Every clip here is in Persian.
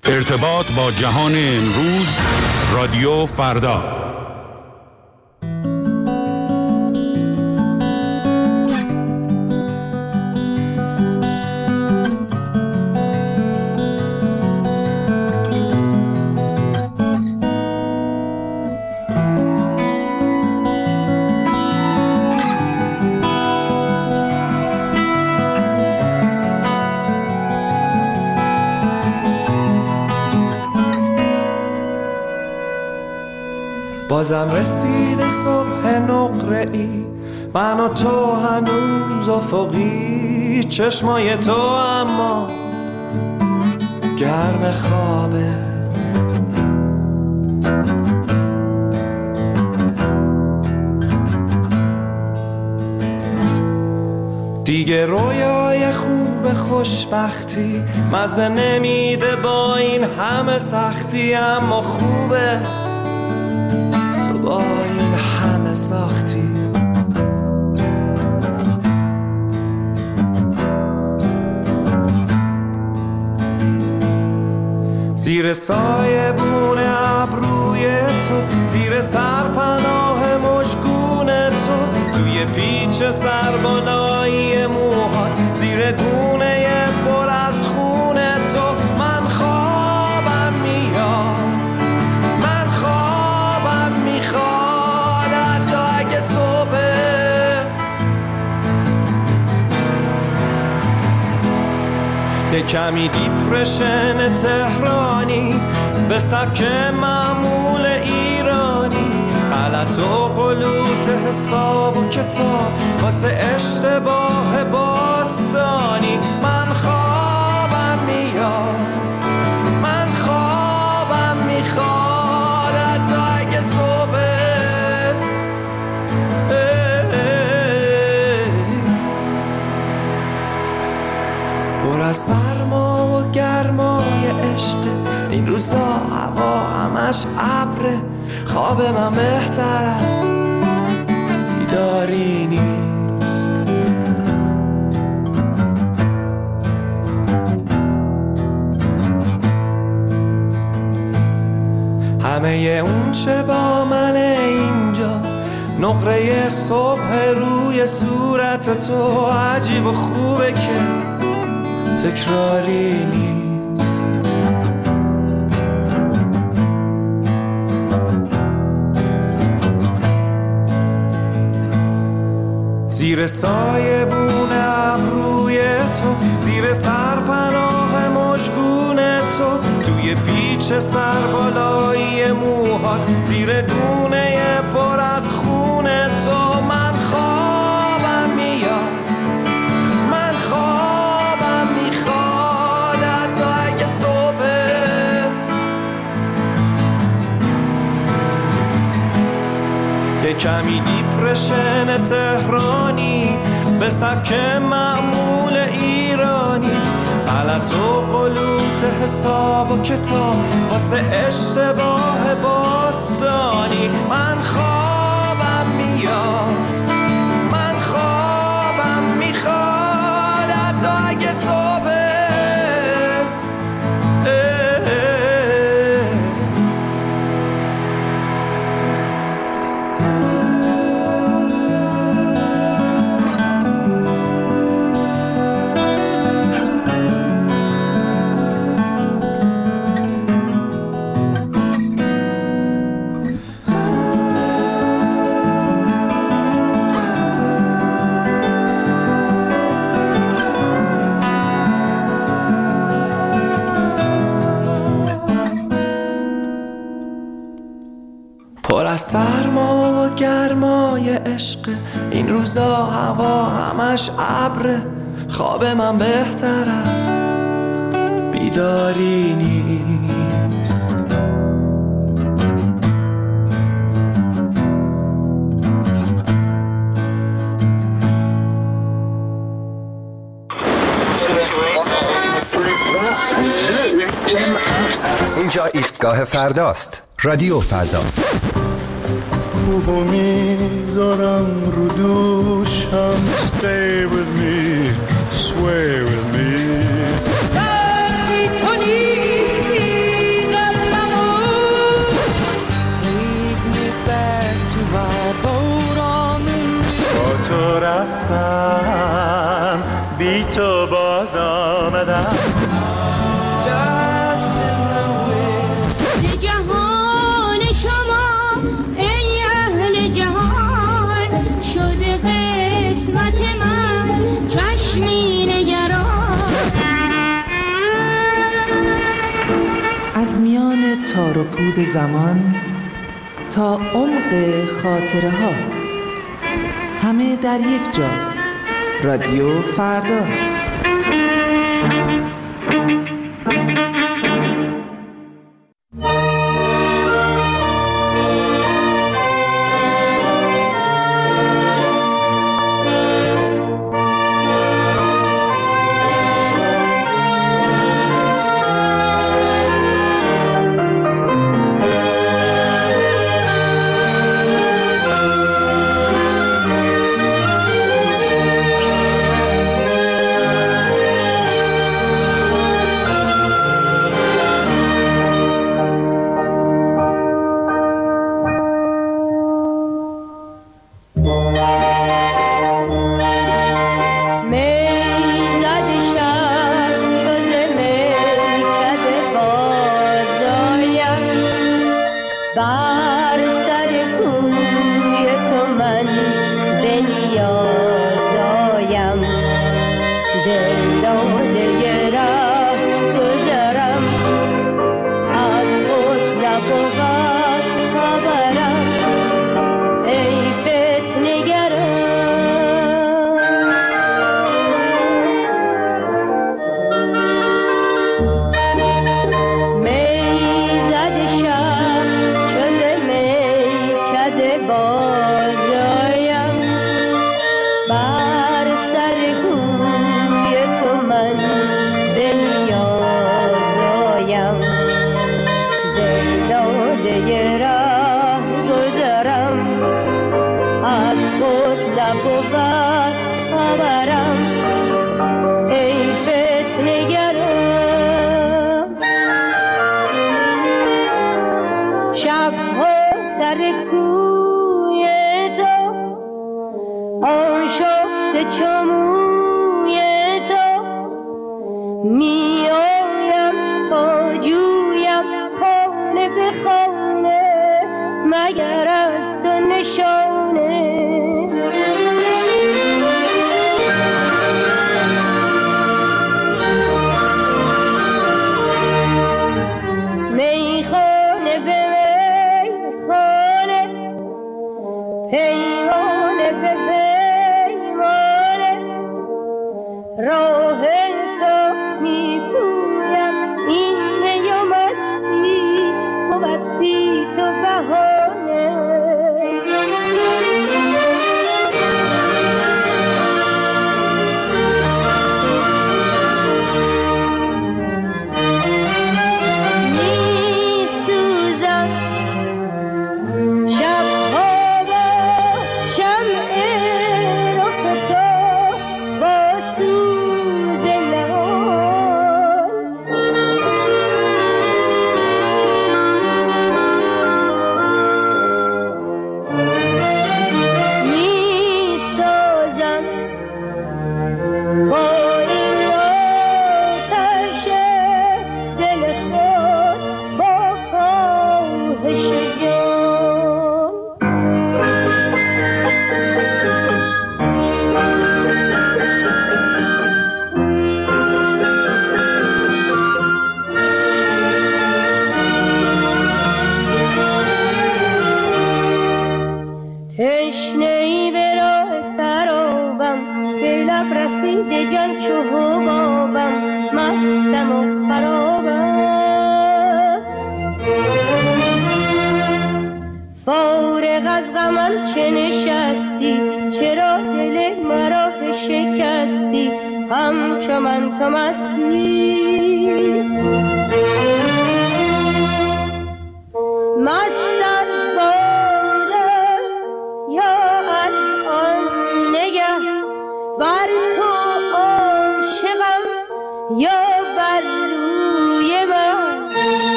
ارتباط با جهان امروز، رادیو فردا. بازم رسید صبح نقره‌ای، من و تو هنوز افقی، چشمای تو اما گرم خوابه. دیگه رویای خوب خوشبختی مزه نمیده با این همه سختی، اما خوبه با این همه ساختی. زیر سایبون ابروی تو، زیر سرپناه مژگون تو، توی پیچ سربالایی موهات، زیر گونه پر از خون تو، من خوابم میاد، من خوابم میخواد حتی اگه صبح. یه کمی دیپرشن تهرانی به سبک معمول ایرانی، غلط و غلوط حساب و کتاب واسه اشتباه باستانی. من خوابم میاد، من خوابم میخواد حتی اگه صبح. پر از سرما و گرمای عشق، این روزا هوا همش ابره، خواب من بهتر از بیداری نیست. همه اون چه با من اینجا، نقره صبح روی صورت تو، عجیب و خوبه که تکراری نیست. زیر سایبون ابروی تو، زیر سرپناه مژگون تو، توی پیچ سربالایی موهات، زیر گونه پر از خون تو، من خوابم میاد، من خوابم میخواد حتی اگه صبح. یه کمی دیپرشن تهرانی به سبک معمول ایرانی، غلط و غلوط حساب و کتاب واسه اشتباه باستانی. من خوابم میاد، من خوابم میخواد حتی اگه صبح. پر از سرما و گرمای عشق، این روزا هوا همش ابره، خواب من بهتر از بیداری نیست. اینجا ایستگاه فرداست، رادیو فردا. خوبو میذارم رو دوشم، stay with me, sway with me. وقتی تو نیستی dust in the wind. جهان شما ای اهل جهان شده قسمت من چشمی نگران. از میان تار و پود زمان تا عمق خاطره ها، همه در یک جا. رادیو فردا.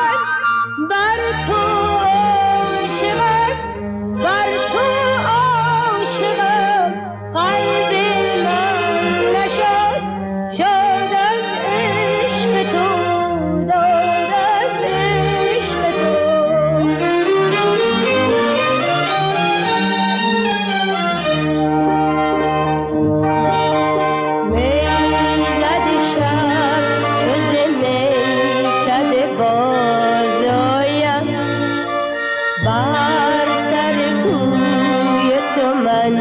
بر تو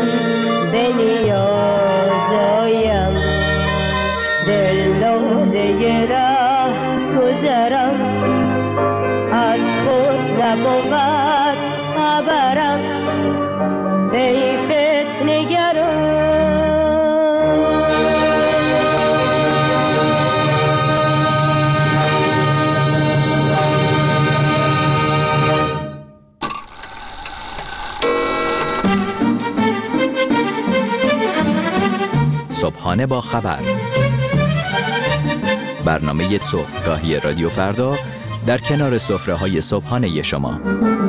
به نیازایم، دل داده راه گذرم، از خود نبود خبرم، ای فتنه‌گران. صبحانه با خبر، برنامه صبحگاهی رادیو فردا در کنار سفره‌های صبحانه شما.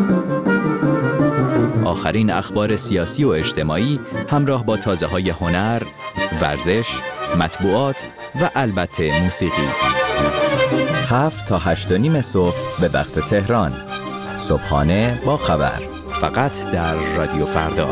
آخرین اخبار سیاسی و اجتماعی همراه با تازه‌های هنر، ورزش، مطبوعات و البته موسیقی. 7 تا 8:30 صبح به وقت تهران. صبحانه با خبر، فقط در رادیو فردا.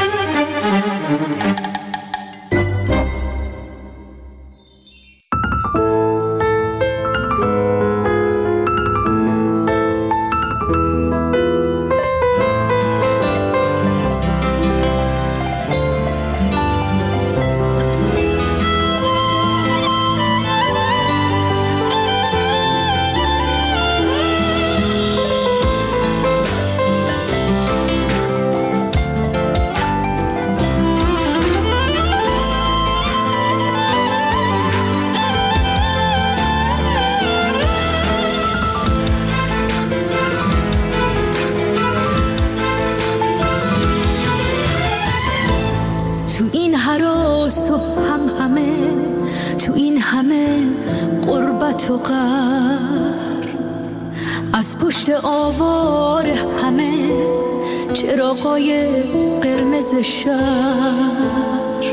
تو این همه غربت و قهر، از پشت آوار همه چراغای قرمز شهر،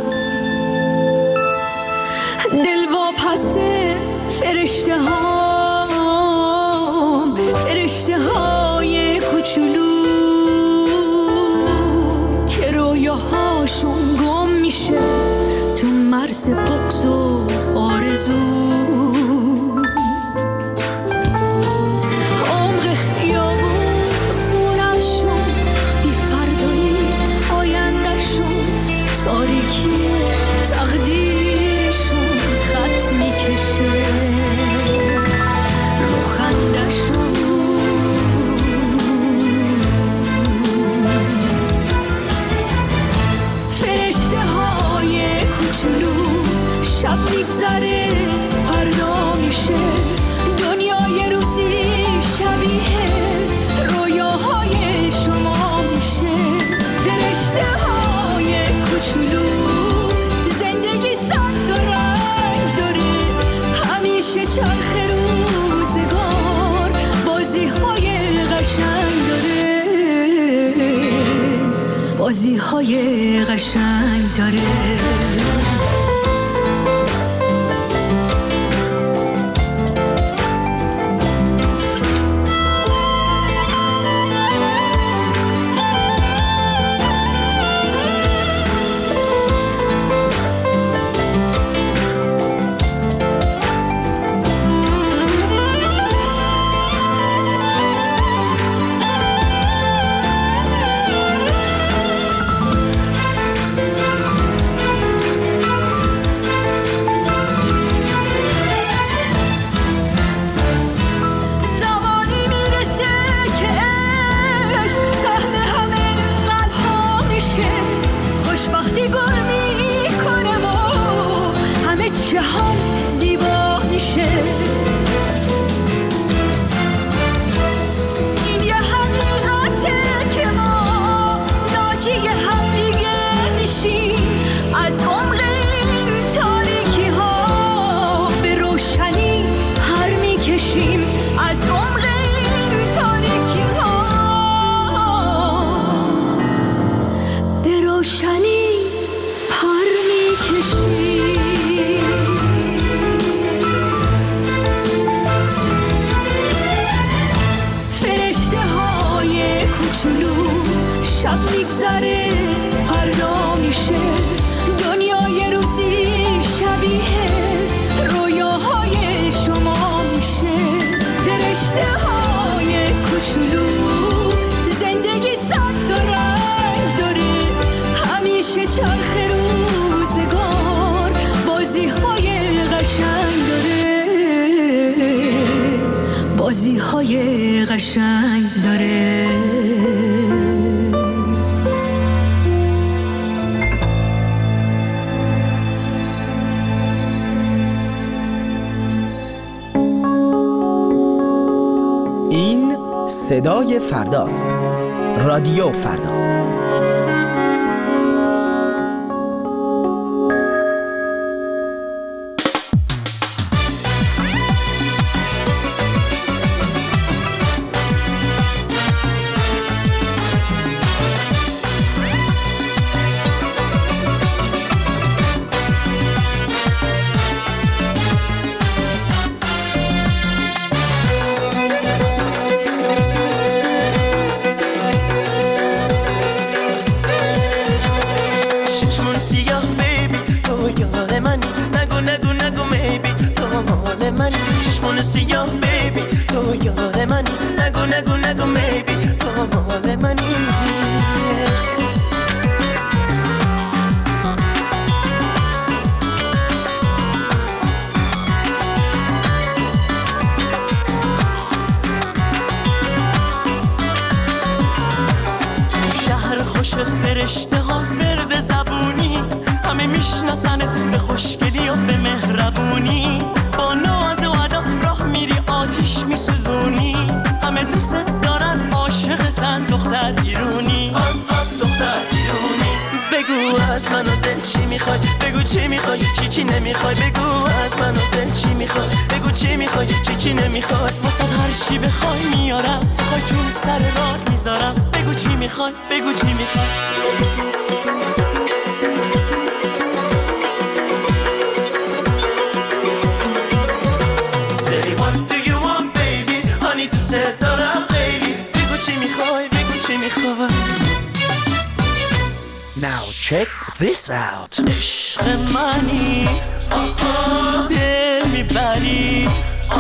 دلواپس فرشته های کوچولو که رویاهاشون گم میشه تو مرز بغض و آرزو. عمق خیابون خونه‌شون، بی فردایی آینده‌شون، تاریکی تقدیرشون خط میکشه رو خنده‌شون. شب میگذره فردا میشه، دنیا یه روزی شبیه رویاهای شما میشه. فرشته های کوچولو، زندگی صد تا رنگ داره، همیشه چرخ روزگار بازی های قشنگ داره، بازی های قشنگ داره. شب میگذره فردا میشه، دنیا یه روزی شبیه رویاهای شما میشه. فرشته های کوچولو، زندگی صد تا رنگ داره، همیشه چرخ روزگار بازی های قشنگ داره، بازی های قشنگ داره. این صدای فرداست. رادیو فردا. فرشته ها ورد زبونی، همه میشناسن به خوشگلی و به مهربونی. با ناز و ادا راه میری آتیش میسوزونی، همه دوست دارن عاشقتن دختر ایرونی. دختر ایرونی. بگو از منو دل چی میخوای، بگو چی میخوای چی نمیخوای. بگو از منو دل چی میخوای، بگو چی میخوای چی نمیخوای. واسه هر چی بخوای میارم، بخوای جون سر راه میذارم. بگو چی میخوای، بگو چی میخوای. Say what do you want baby, honey تو صد دارم خیلی. بگو چی میخوای، بگو چی میخوای. Now check this out. عشق منی دل میبری،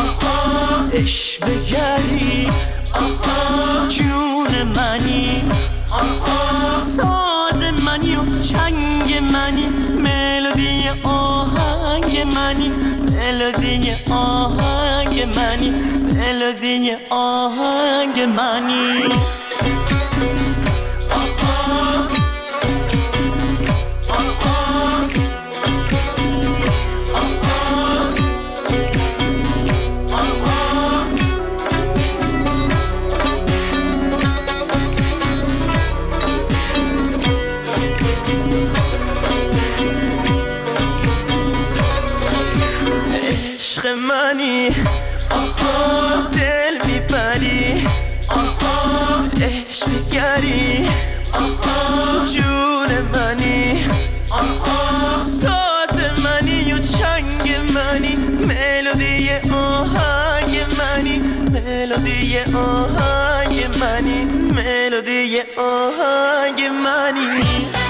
عشوه‌گری جون منی، ساز منی و چنگ منی، ملودی آهنگ منی، ملودی آهنگ منی، ملودی آهنگ منی. عشق منی دل میبری، عشقگری جون منی، ساز منی و چنگ منی، ملودی آهنگ منی، ملودی آهنگ منی، ملودی آهنگ منی.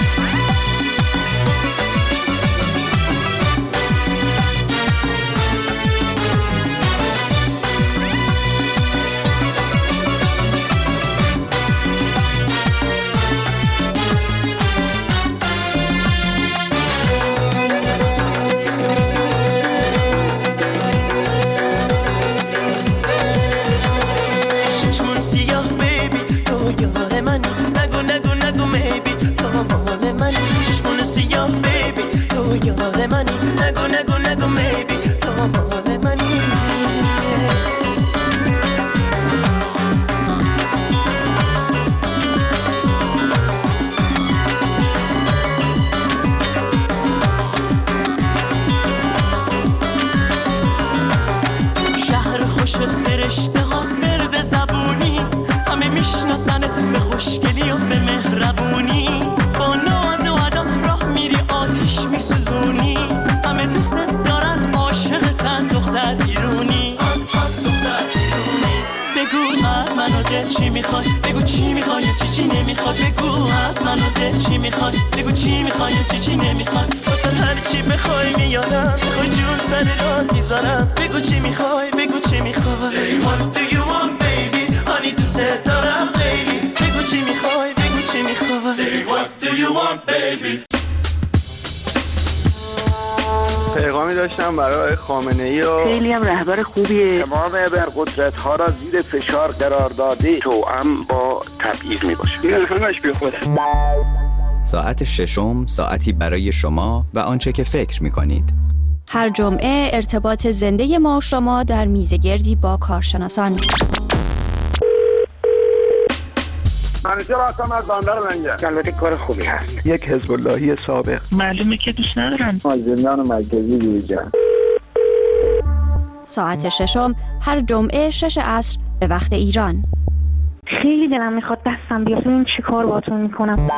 یار منی، نگو نگو نگو میبی تو مال منی. شهر خوش فرشته ها ورد زبونی، همه میشناسن به خوشگلی و به مهربونی. با ناز و ادا راه میری آتیش میسوزونی، همه دوست دارن عاشقتن دختر ایرونی. دختر ایرونی. بگو از منو دل چی میخوای، بگو چی میخوای چی نمیخوای. بگو از منو دل چی میخوای، بگو چی میخوای چی نمیخوای. واسه هر چی بخوای میارم، بخوای جون سر راه میذارم. بگو چی میخوای، بگو چی میخوای. Say what do you want baby، honey دوست دارم خیلی. بگو چی میخوای، بگو چی میخوای. Say what do you want baby. پیغامی داشتم برای خامنه‌ای و خیلی هم رهبر خوبیه. تمام ابرقدرت‌ها را زیر فشار قرار داده توأم با تبعیض میباشه. این همش بیخوده. ساعت ششم ساعتی برای شما و آنچه که فکر می‌کنید. هر جمعه ارتباط زنده ما و شما در میزگردی با کارشناسان. منیجر هستم از بندر لنگر. البته کار خوبی هست. یک حزب اللهی سابق. معلومه که دوست ندارم. از زندان مرکزی بیرون. ساعت ششم هر جمعه 6 عصر به وقت ایران. خیلی دلم میخواد دستم بیاد ببینم چی کار باهاتون میکنم.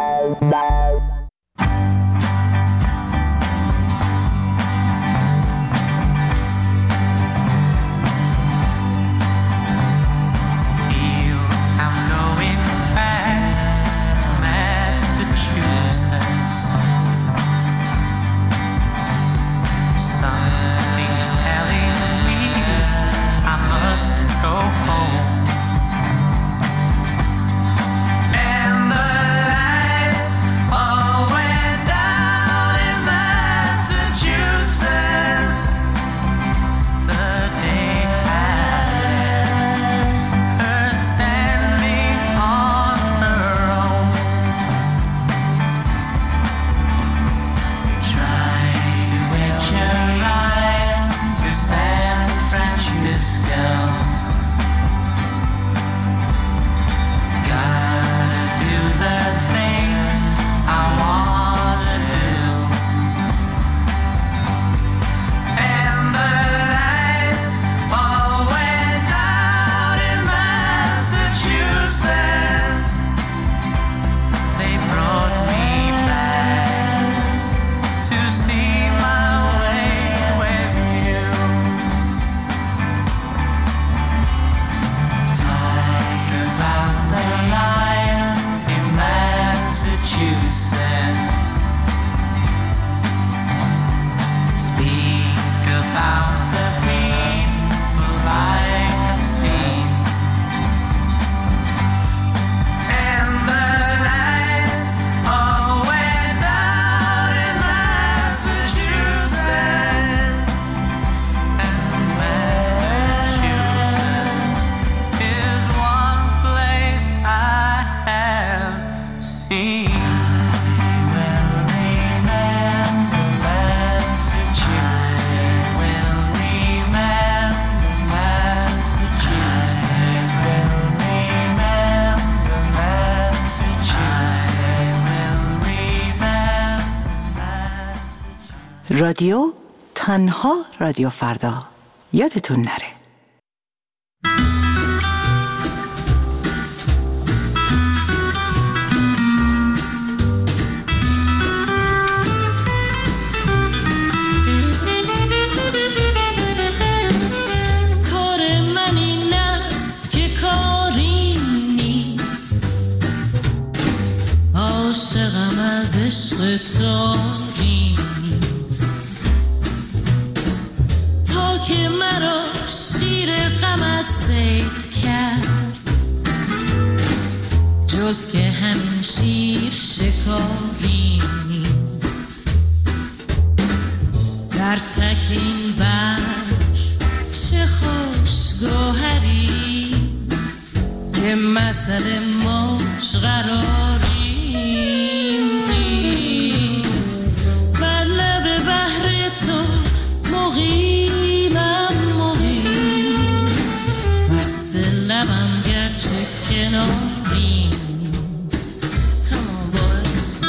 رادیو تنها رادیو فردا، یادتون نره. کار من این است که کاری نیست، عاشقم از عشق تاری تا که مرا شیر غمت صید کرد، جز که همین شیر شکاری نیست. در تک این بر چه خوش گوهری که مثل موج قراری نیست. بر لب بحر تو مقیمم مقیم، مست لبم گرچه کناری نیست. Come on boys.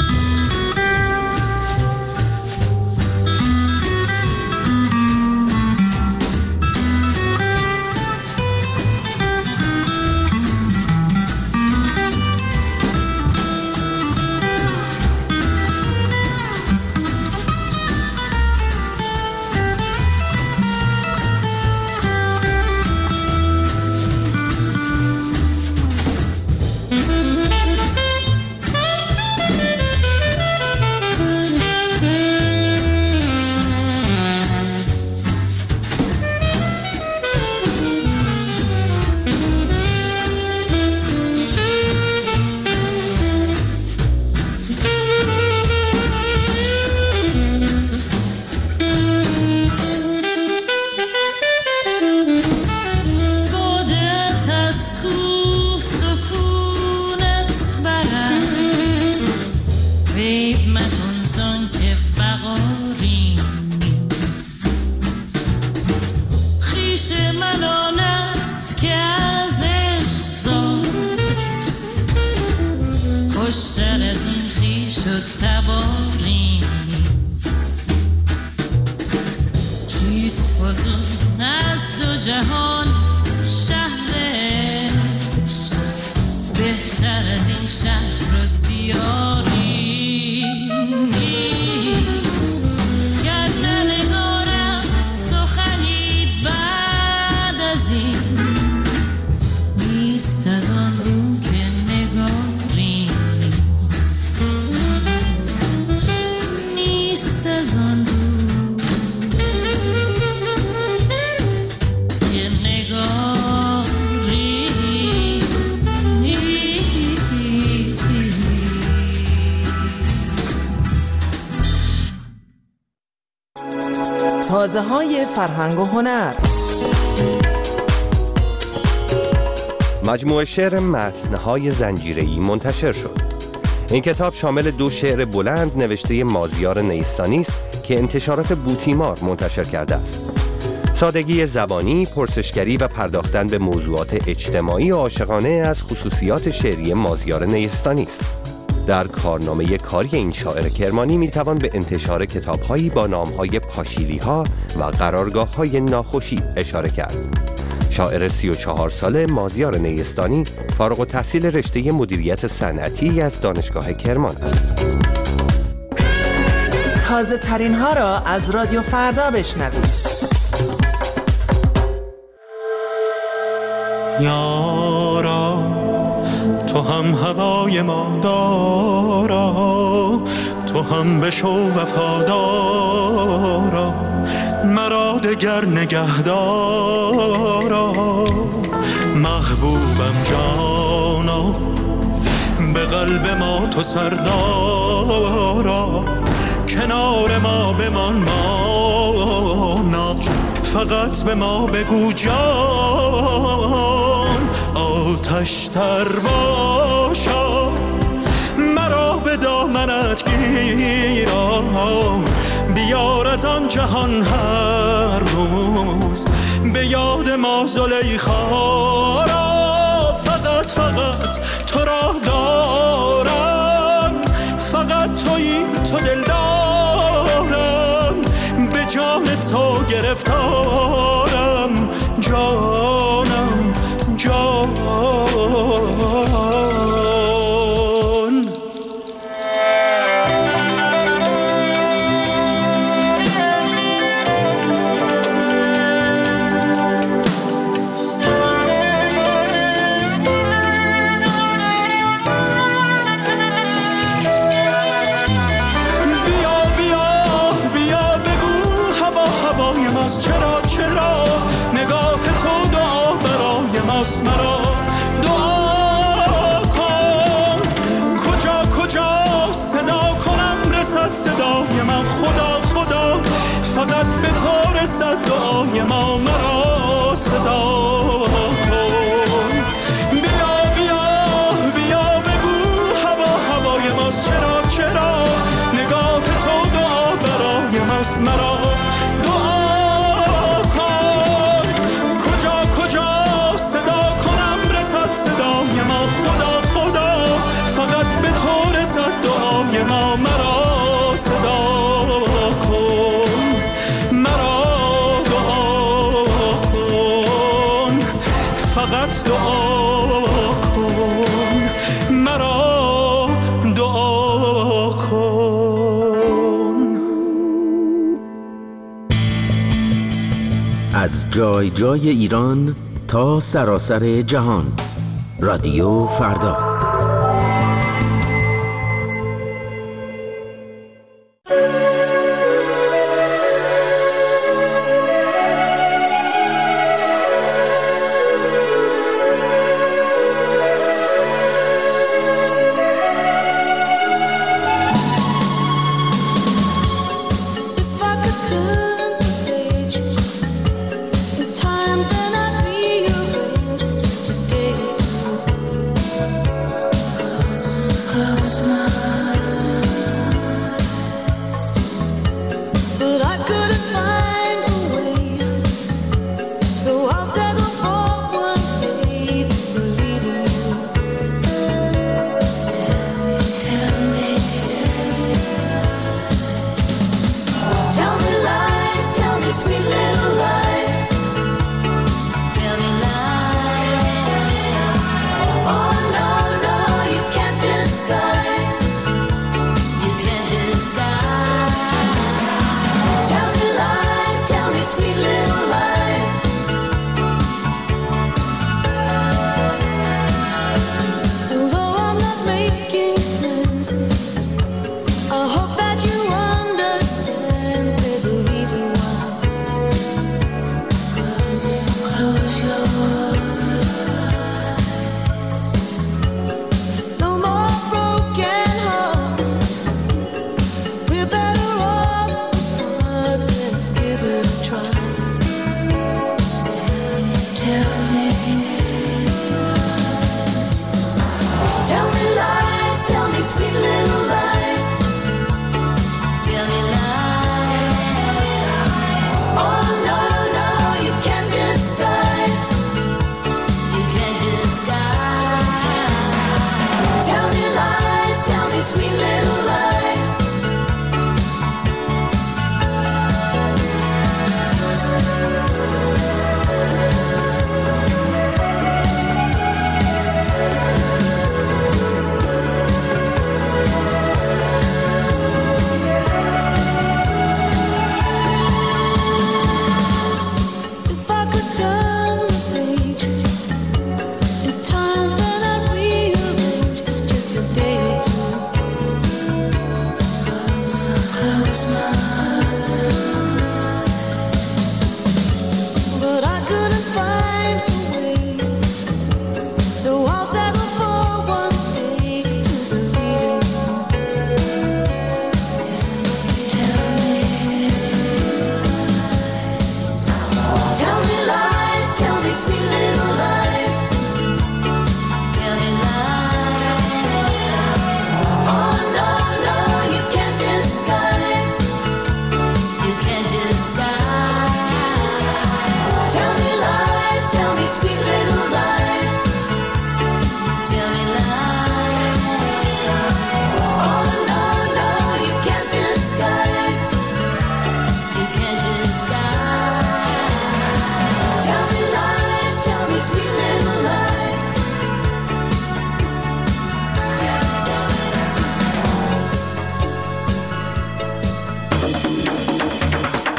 از آن بود یه نگاه تازه های فرهنگ و هنر. مجموعه شعر متن‌های زنجیره‌ای منتشر شد. این کتاب شامل 2 شعر بلند نوشته مازیار نیستانی است که انتشارات بوتیمار منتشر کرده است. سادگی زبانی، پرسشگری و پرداختن به موضوعات اجتماعی و عاشقانه از خصوصیات شعری مازیار نیستانی است. در کارنامه کاری این شاعر کرمانی میتوان به انتشار کتاب‌هایی با نام‌های پاشیلی‌ها و قرارگاه‌های ناخوشی اشاره کرد. شاعر 34 ساله مازیار نیستانی فارغ التحصیل رشته مدیریت صنعتی از دانشگاه کرمان است. تازه ترین ها را از رادیو فردا بشنوید. یارا تو هم هوای ما دارا، تو هم بشو وفادارا، مرا دگر نگهدارا. محبوبم جانا، به قلب ما تو سردارا، کنار ما بمان مانا، فقط به ما بگو جان. آتش تر باشا، مرا به دامنت گیرا، بیار از آن جهان هر روز به یاد ما زلیخا را. فقط تو را دارم، فقط تویی تو دل دارم، به جام تو گرفتارم، جانم جان. چرا نگاه تو دعا برای ماست، مرا دعا کن. کجا صدا کنم رسد صدای من، خدا فقط به تو رسد دعای ما، مرا صدا کن. بیا بگو هوای ماست، چرا نگاه تو دعا برای ماست، مرا صدای ما، خدا فقط به تو رسد دعای ما، مرا صدا کن، مرا دعا کن، فقط دعا کن، مرا دعا کن. از جای ایران تا سراسر جهان، رادیو فردا.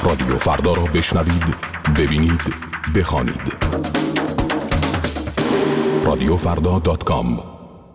رادیو فردا را بشنوید، ببینید، بخوانید. radiofrda.com.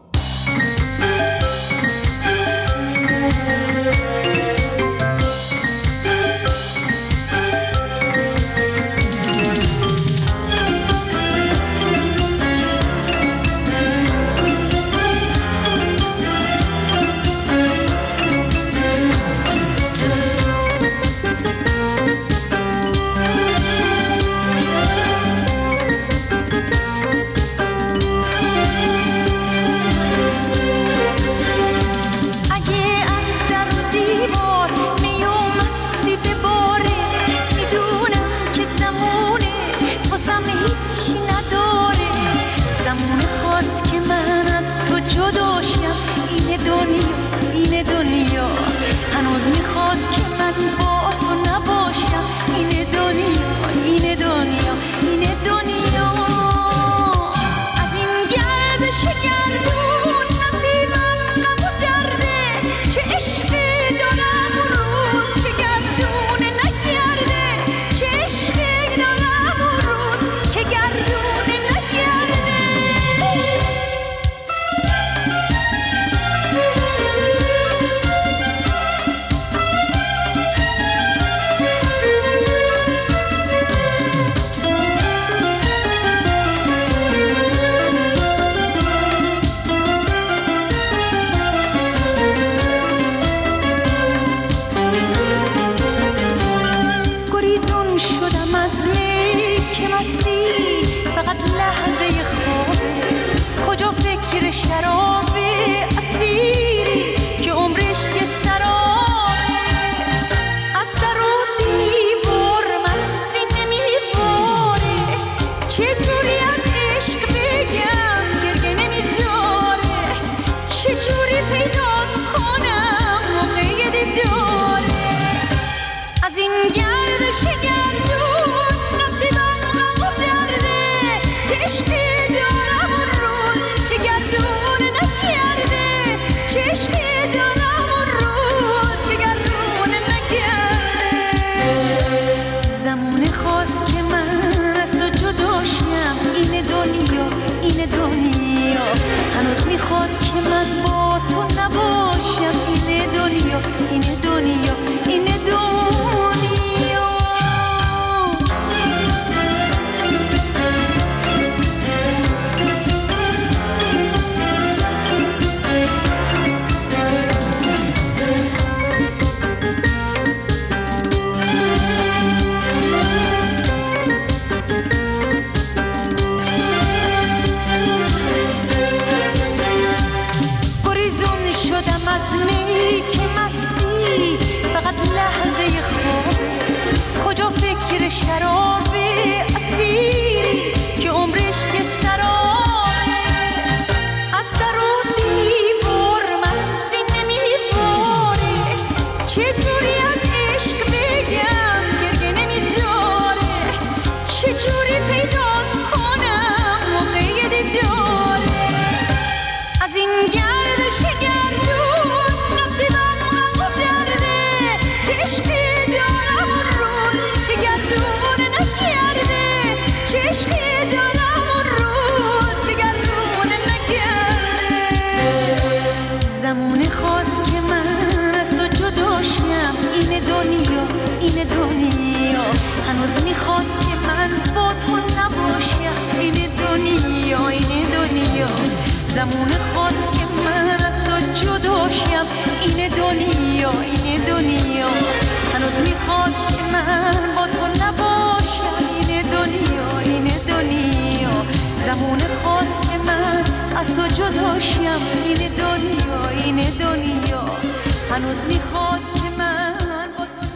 زمونه خواست که من از تو جدا شم. این دنیا این دنیا هنوز میخواد که من با تو نباشم. این دنیا این دنیا زمونه خواست که من از تو جدا شم. این دنیا این دنیا هنوز میخواد که من با تو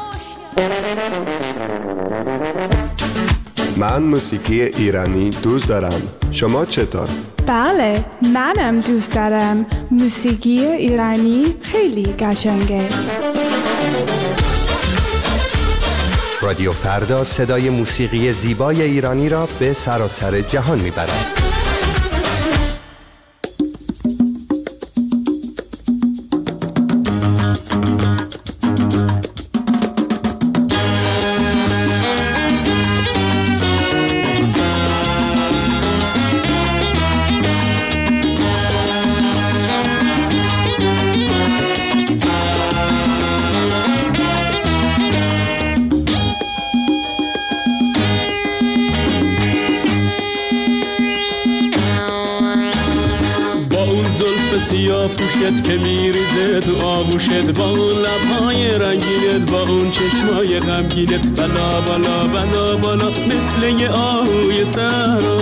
نباشم. من موسیقی ایرانی دوست دارم. شما چطور؟ بله، منم دوست دارم. موسیقی ایرانی خیلی قشنگه. رادیو فردا صدای موسیقی زیبای ایرانی را به سراسر جهان میبرد. پوشت که میریزه تو آغوشت، با اون لبهای رنگینت، با اون چشمای غمگینت، بالا بالا بالا بالا مثل یه آهوی صحرا.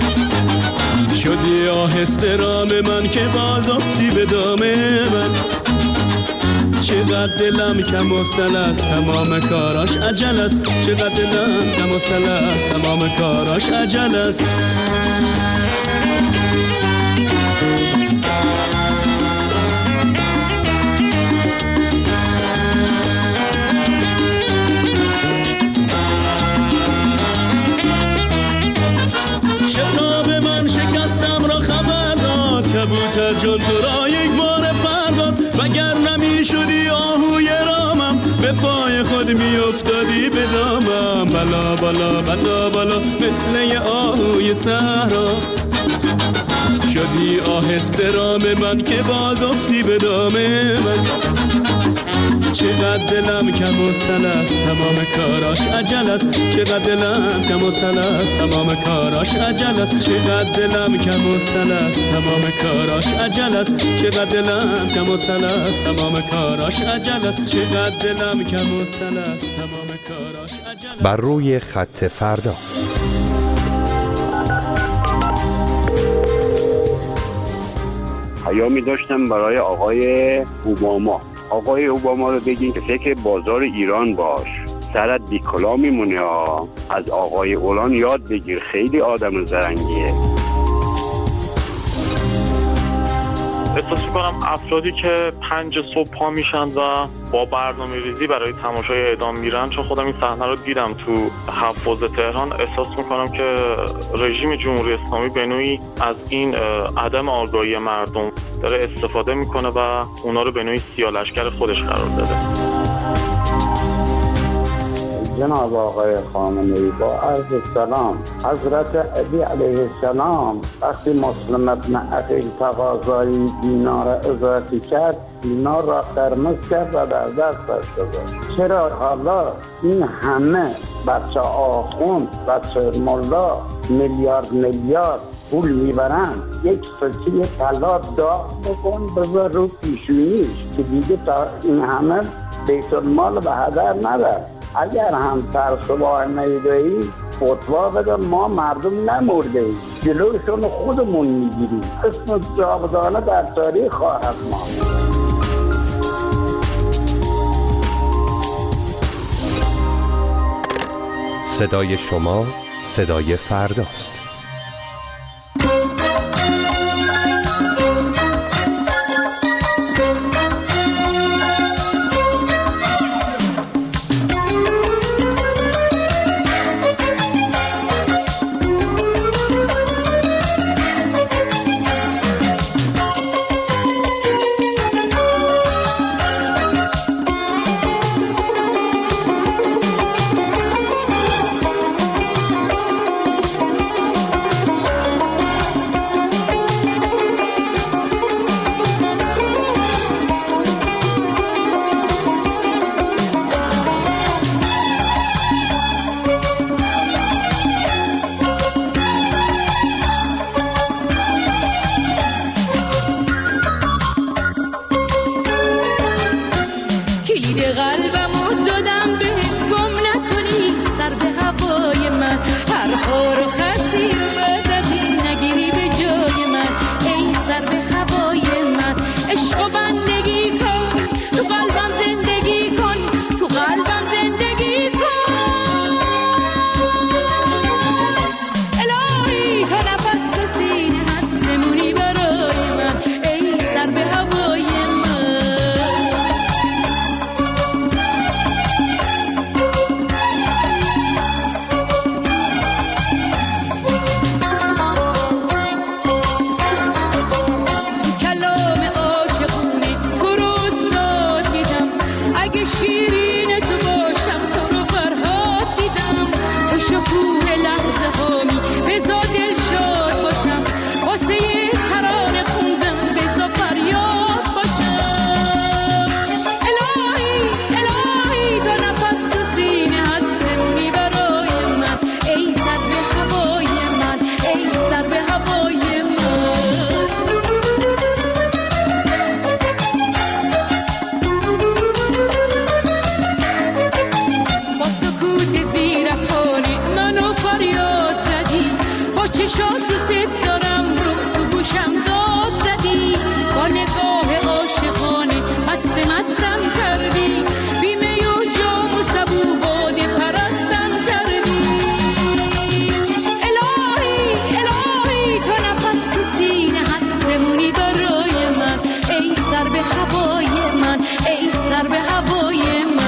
شدی آهسته رام من که باز افتی به دام من. چقدر دلم کم و سل است تمام کاراش عجل است، چقدر دلم کم و سل است تمام کاراش عجل است. شتاب من شکستم را خبر داد، کبوتر جان تو را یک بار پرداد، وگر نمیشدی آهوی رامم به پای خود میافتادی به دامم. بالا بالا بالا بالا مثل یه آهوی صحرا. شدی آهسته رام من که باز افتی به دام من. چقدر دلم کم و سل است تمام کاراش عجل است، چقدر دلم کم و سل است تمام کاراش عجل است، چقدر دلم کم و سل است تمام کاراش عجل است، چقدر دلم کم و سل است تمام کاراش عجل است، چقدر دلم کم و سل است تمام کاراش عجل. بر روی خط فردا. پیامی داشتم برای آقای اوباما. آقای اوباما رو بگین که فکر بازار ایران باش، سرت بیکلا میمونه ها. از آقای اولان یاد بگیر، خیلی آدم زرنگیه. احساس میکنم افرادی که 5 صبح پا میشن و با برنامه ریزی برای تماشای اعدام میرن، چون خودم این صحنه رو دیدم تو حفاظ تهران، احساس میکنم که رژیم جمهوری اسلامی به نوعی از این عدم آگاهی مردم داره استفاده میکنه و اونا رو به نوعی سیاه‌لشکر خودش قرار داده. جناب آقای خامنه‌ای، با عرض سلام، حضرت علی علیه السلام وقتی مسلم ابن عقیل تقاضای دینار اضافی کرد، دینار را قرمز کرد و در دستش گذاشت. چرا حالا این همه بچه آخوند، بچه ملا میلیارد پول میبرن، یک سکه طلا داغ بکن بذار رو پیشونیش که دیگه تا این همه بیت المال به هدر نره. اگر هم ترسواه نیدهی فتوا بده، ما مردم نمرده ایم، جلوشون خودمون میگیریم، اسم جاودانه در تاریخ خواهد ماند. صدای شما صدای فرداست. چشات دوست دارم رو تو گوشم داد زدی، با نگاه عاشقانه مست مستم کردی، بیمه و جام و سبو باده پرستم کردی. الهی الهی تا نفس تو سینه هست بمونی برای من، ای سر به هوای من، ای سر به هوای من.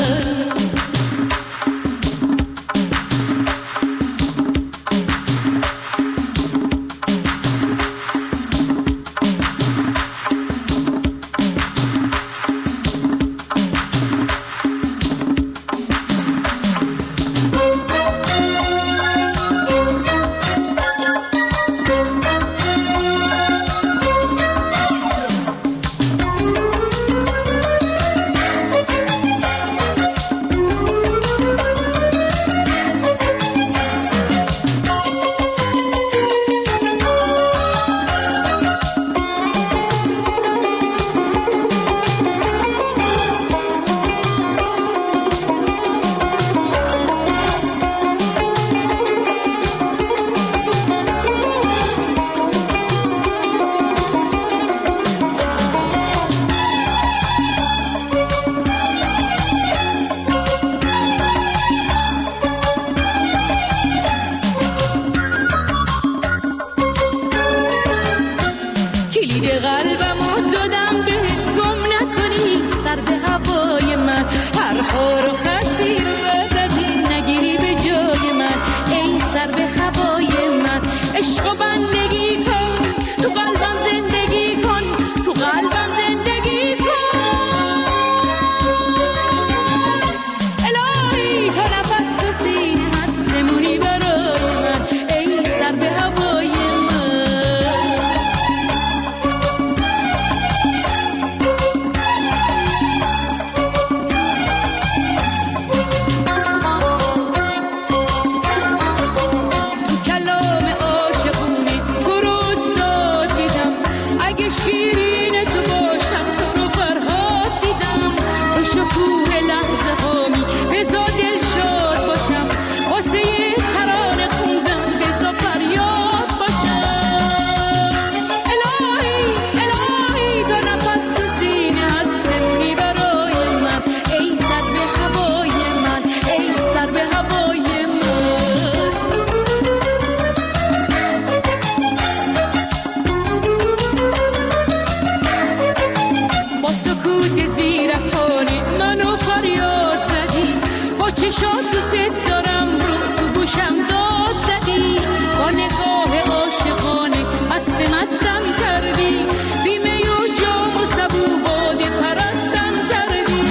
چشات دوست دارم رو تو گوشم داد زدی، با نگاه عاشقانه مست مستم کردی، بیمه و جام و سبو باده پرستم کردی.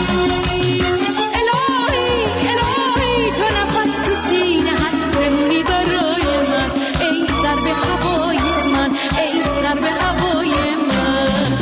الهی الهی تا نفس تو سینه هست بمونی برای من، ای سر به هوای من، ای سر به هوای من.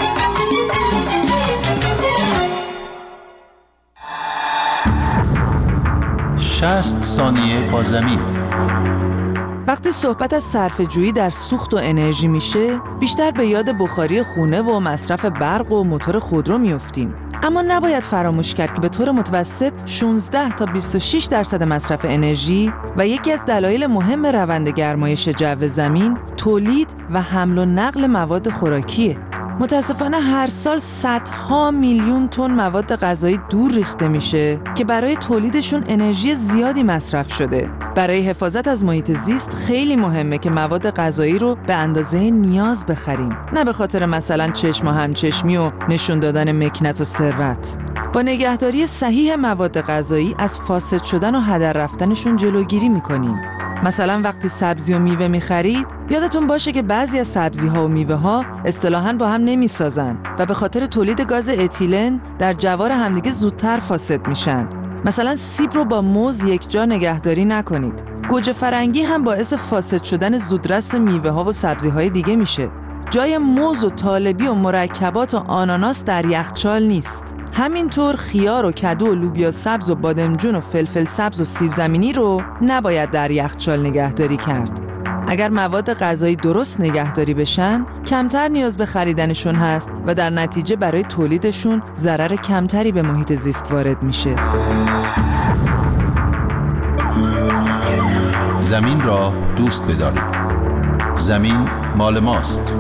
60 ثانیه با زمین. وقتی صحبت از صرفه‌جویی در سوخت و انرژی میشه، بیشتر به یاد بخاری خونه و مصرف برق و موتور خودرو میافتیم. اما نباید فراموش کرد که به طور متوسط 16 تا 26% مصرف انرژی و یکی از دلایل مهم روند گرمایش جو زمین تولید و حمل و نقل مواد خوراکیه. متاسفانه هر سال صدها میلیون تن مواد غذایی دور ریخته میشه که برای تولیدشون انرژی زیادی مصرف شده. برای حفاظت از محیط زیست خیلی مهمه که مواد غذایی رو به اندازه نیاز بخریم، نه به خاطر مثلا چشم و همچشمی و نشون دادن مکنت و ثروت. با نگهداری صحیح مواد غذایی از فاسد شدن و هدر رفتنشون جلوگیری میکنیم. مثلا وقتی سبزی و میوه میخرید یادتون باشه که بعضی از سبزی‌ها و میوه‌ها اصطلاحاً با هم نمیسازن و به خاطر تولید گاز اتیلن در جوار همدیگه زودتر فاسد میشن. مثلا سیب رو با موز یک جا نگهداری نکنید. گوجه فرنگی هم باعث فاسد شدن زودرس میوه‌ها و سبزی‌های دیگه میشه. جای موز و طالبی و مرکبات و آناناس در یخچال نیست. همینطور خیار و کدو و لوبیا سبز و بادمجون و فلفل سبز و سیب زمینی رو نباید در یخچال نگهداری کرد. اگر مواد غذایی درست نگهداری بشن، کمتر نیاز به خریدنشون هست و در نتیجه برای تولیدشون ضرر کمتری به محیط زیست وارد میشه. زمین را دوست بداریم. زمین مال ماست.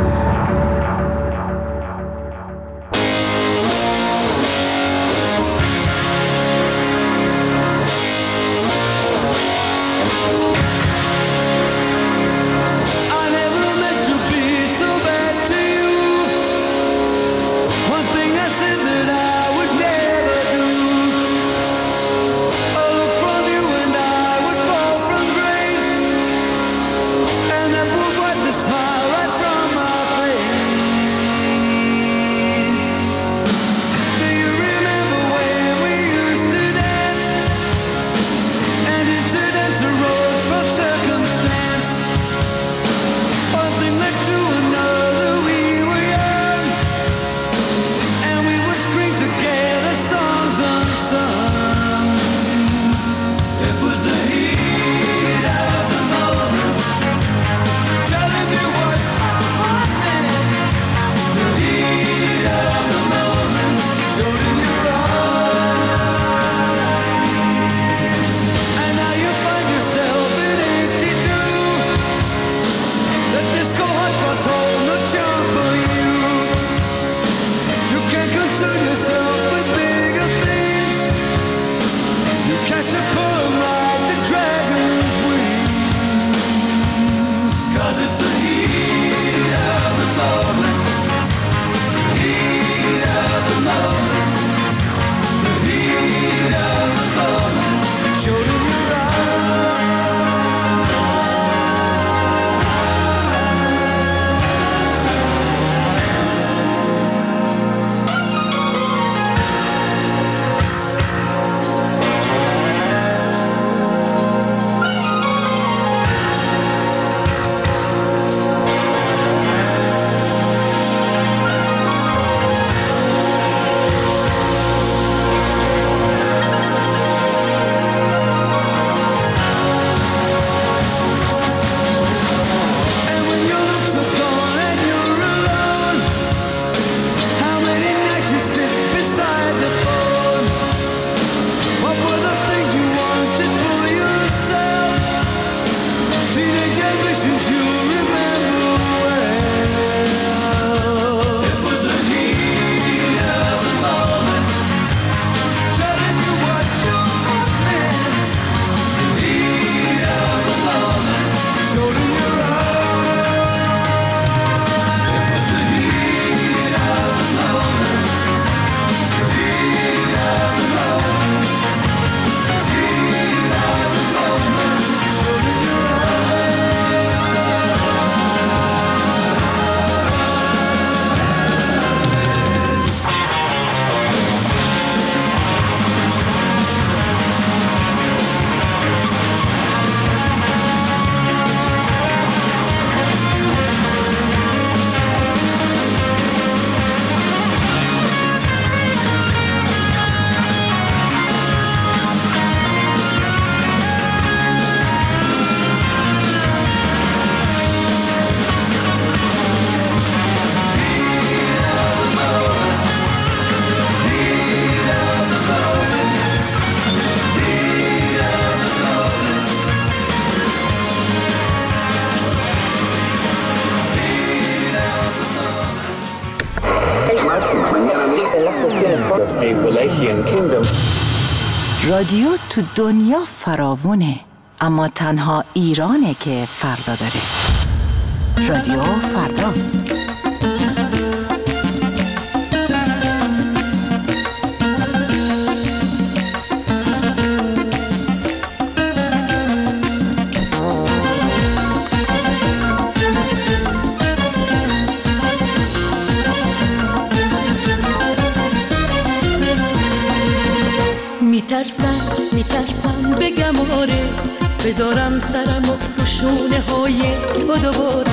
رادیو تو دنیا فراوونه، اما تنها ایرانه که فردا داره. رادیو فردا. میترسم بگم آره، بذارم سرم و شونه های تو دوباره.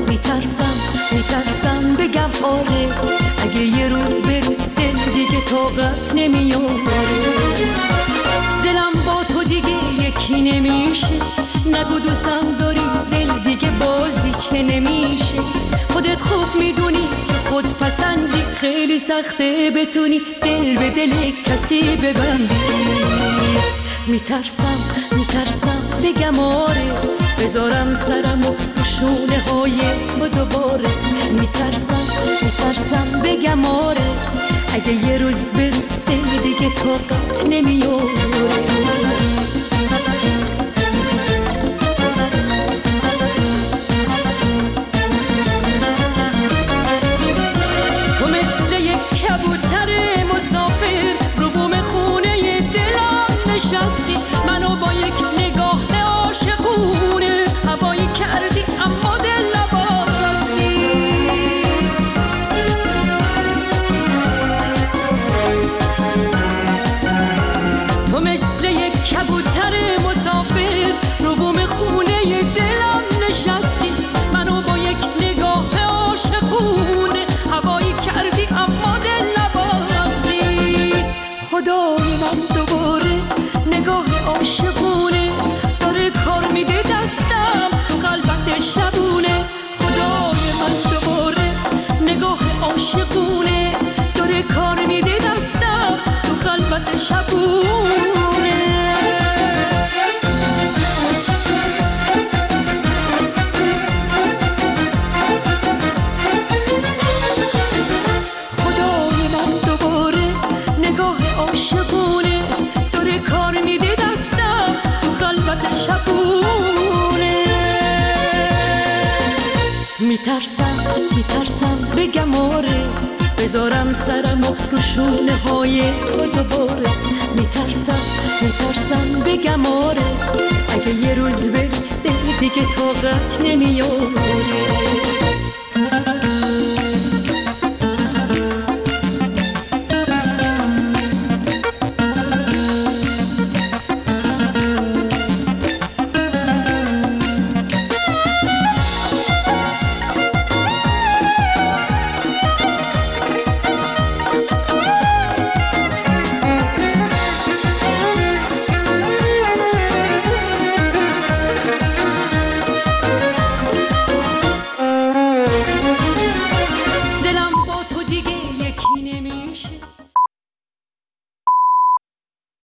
میترسم بگم آره، اگه یه روز بری دل دیگه طاقت نمیاره. دلم با تو دیگه یکی نمیشه، نگو دوستم داری دل دیگه بازی چه نمیشه. خودت خوب میدونی که خود پسندی، خیلی سخته بتونی دل به دل کسی ببندی. میترسم بگم آره، بذارم سرمو رو شونه های تو دوباره. میترسم بگم آره، اگه یه روز بری دل دیگه طاقت نمیاره. تو مثل یک کبوتر مسافر رو بوم خونه دلم نشستی، منو با یک نگاه عاشقونه هوایی کردی اما دل نباستی. تو مثل یک کبوتر مسافر رو بوم خونه دلم نشستی، منو با یک نگاه عاشقونه هوایی کردی اما دل نباستی. خدای من دوباره نگاه عاشقونه داره کار میده دستم تو قلبت شبونه. خدای من دوباره نگاه عاشقونه داره کار میده دستم تو قلبت شبونه. خدای من دوباره نگاه عاشقونه داره کار میده دستم تو قلبت شبونه. میترسم بگم آره، بذارم سرمو رو شونه های تو دوباره. میترسم بگم آره، اگه یه روز بری دل دیگه طاقت نمیاره.